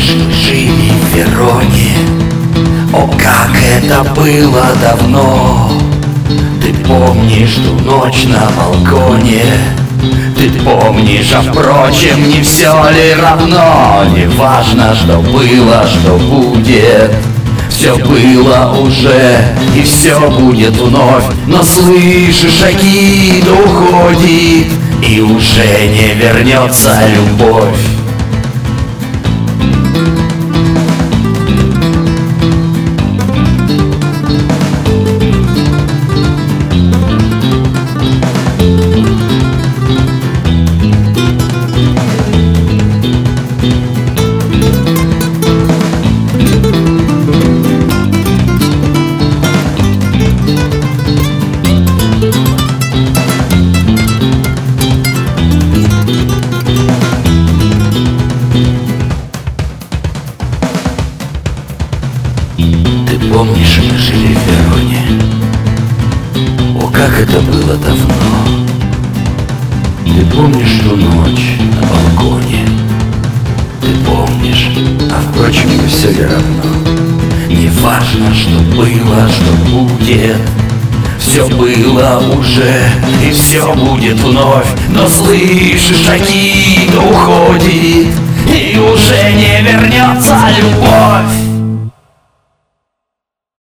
помнишь, мы жили в Вероне? О, как это было давно! Ты помнишь ту ночь на балконе? Ты помнишь, а впрочем, не все ли равно? Не важно, что было, что будет. Все было уже, и все будет вновь. Но слышишь, шаги, да уходит, и уже не вернется любовь. Ты помнишь, мы жили в Вероне? О, как это было давно! Ты помнишь ту ночь на балконе? Ты помнишь, а впрочем, не все ли равно? Не важно, что было, что будет. Все было уже, и все будет вновь. Но слышишь, шаги, да уходит, и уже не вернется.